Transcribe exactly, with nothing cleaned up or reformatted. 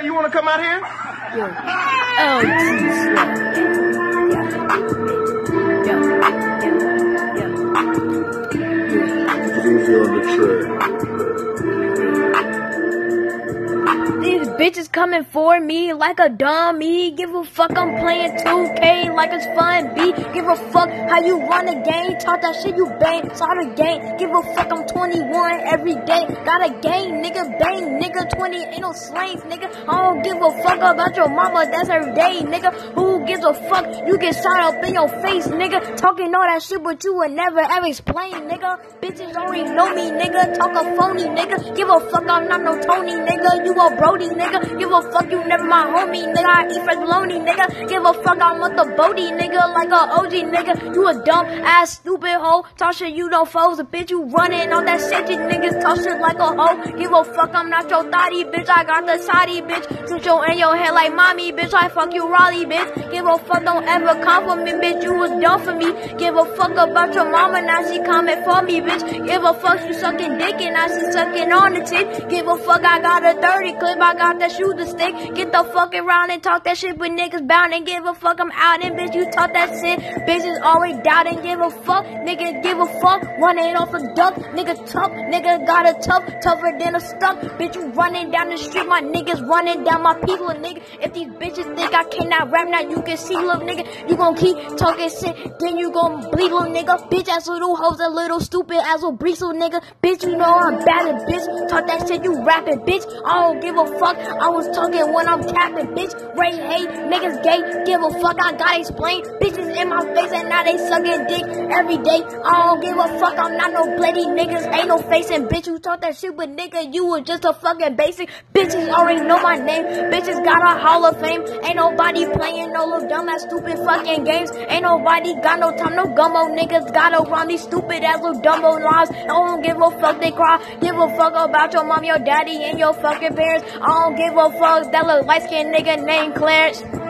Hey, you want to come out here? Yo. Oh, Jesus. Yo. Yo. Yo. Yo. Easy on the track. These bitches coming for me like a dummy. Give a fuck, I'm playing two K like it's fun. B, give a fuck how you run the game. Talk that shit, you bang, saw the game. Give a fuck, I'm twenty-one every day. Got a game, nigga, bang, nigga, twenty, ain't no slangs, nigga. I don't give a fuck about your mama, that's her day, nigga. Who gives a fuck? You get shot up in your face, nigga. Talking all that shit, but you would never ever explain, nigga. Bitches already know me, nigga. Talk a phony, nigga. Give a fuck, I'm not no Tony, nigga. You a Brody, nigga. Give a fuck, you never my homie, nigga. I eat fresh bologna, nigga. Give a fuck, I'm with the Bodie, nigga. Like a O G, nigga. You a dumb ass stupid hoe. Talk shit, you don't foes. A bitch, you running on that shit. You niggas talk shit like a hoe. Give a fuck, I'm not your thotty, bitch. I got the Saudi, bitch. Put your in your head like mommy, bitch. I fuck you, Raleigh, bitch. Give a fuck, don't ever compliment, bitch. You was dumb for me. Give a fuck about your mama, now she coming for me, bitch. Give a fuck, you sucking dick and now she sucking on the tip. Give a fuck, I got a thirty clip. I got that shooter stick. Get the fuck around and talk that shit with niggas bound and give a fuck. I'm out and bitch, you talk that shit. Bitches always doubt and give a fuck. Nigga, give a fuck. Running off a duck. Nigga, tough. Nigga, got a tough. Tougher than a stuck. Bitch, you running down the street. My niggas running down my people, nigga. If these bitches think I cannot rap, now you can see, little nigga. You gon' keep talking shit, then you gon' bleed, little nigga. Bitch ass little hoes, a little stupid ass little bristle, nigga. Bitch, you know I'm bad at bitch. Talk that shit, you rapping, bitch. I don't give a fuck. I was talking when I'm capping, bitch. Ray hate, niggas gay. Give a fuck, I gotta explain. Bitches in my face and now they sucking dick every day. I don't give a fuck, I'm not no bloody niggas. Ain't no facing, bitch. You talk that shit, but nigga, you was just a fucking basic. Bitches already know my name. Bitches got a Hall of Fame. Ain't nobody playing no little dumb ass stupid fucking games. Ain't nobody got no time, no gumbo niggas. Gotta run these stupid ass little dumbo lies. I don't give a fuck, they cry. Give a fuck about your mom, your daddy, and your fucking parents. I don't give a fuck that little light skinned nigga named Clarence.